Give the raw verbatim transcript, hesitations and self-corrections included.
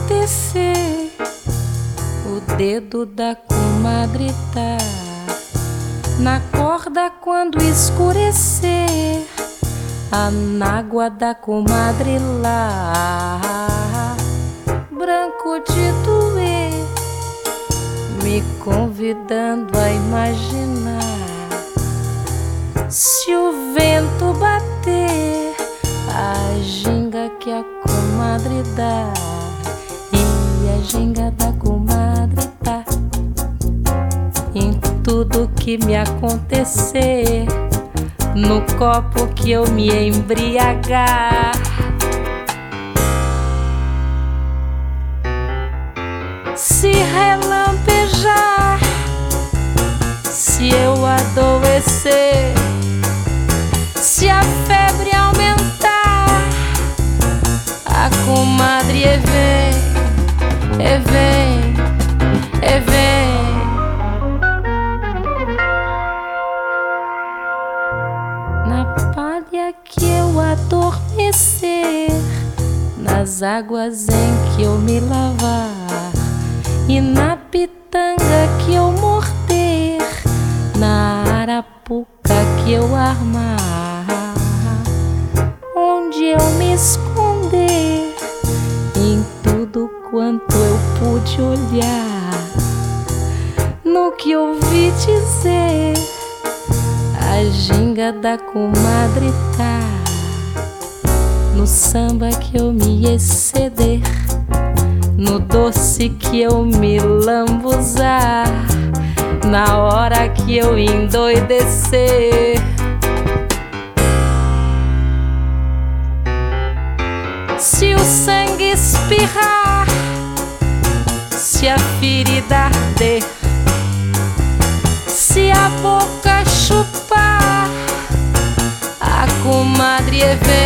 acontecer, o dedo da comadre tá na corda quando escurecer, a nágua da comadre lá, branco de doer, me convidando a imaginar. Se o vento bater, a ginga que a comadre dá, e a ginga da comadre tá em tudo que me acontecer, no copo que eu me embriagar. Se relampejar, se eu adoecer, se a febre aumentar, a comadre é vem, é vem, é vem. Na palha que eu adormecer, nas águas em que eu me lavar, e na pitanga que eu morder, na arapuca que eu armar, onde eu me esconder, em tudo quanto eu pude olhar, no que ouvi dizer, a ginga da comadre tá no samba que eu me exceder, no doce que eu me lambuzar, na hora que eu endoidecer. Se o sangue espirrar, se a ferida arder, se a boca chupar, a comadre é vem.